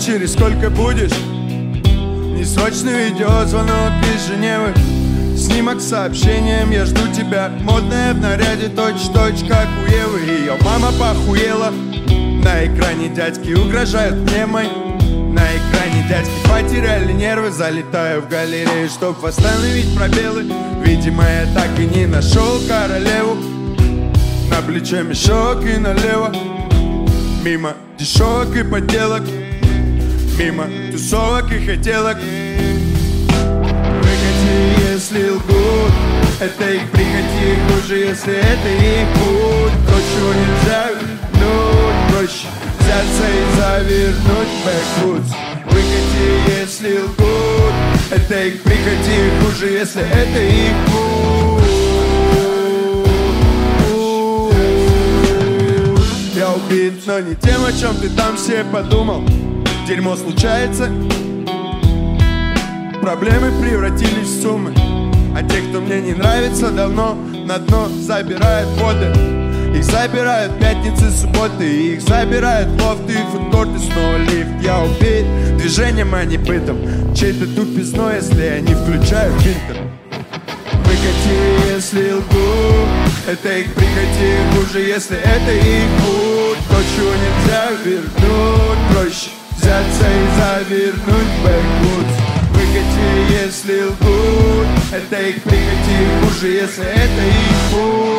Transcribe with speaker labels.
Speaker 1: через сколько будешь? Несрочный видеозвонок из Женевы, снимок с сообщением, я жду тебя. Модная в наряде, точь-точь, как у Евы. Ее мама похуела. На экране дядьки угрожают мне мой. На экране дядьки потеряли нервы. Залетаю в галерею, чтоб восстановить пробелы. Видимо, я так и не нашел королеву. На плече мешок и налево. Мимо дешевок и подделок, мимо тусовок и хотелок. Выходи, если лгут, это их прихоти. Хуже, если это их путь. То, чего нельзя вернуть, проще взяться и завернуть бэквудс. Выходи, если лгут, это их прихоти. Хуже, если это их путь. Я убит, но не тем, о чем ты там все подумал. Дерьмо случается, проблемы превратились в суммы. А те, кто мне не нравится, давно на дно забирают воды. Их забирают пятницы, субботы. Их забирают лофты и фудкорты. Снова лифт, я убит движением, а не бытом. Чей-то тупизной, если я не включаю фильтр. Выходи, если лгу, это их прихоти. Хуже, если это их путь. То, чего нельзя вернуть, проще взяться и завернуть бэквудс. Выходи, если лгут, это их прихоти. Хуже, если это их путь.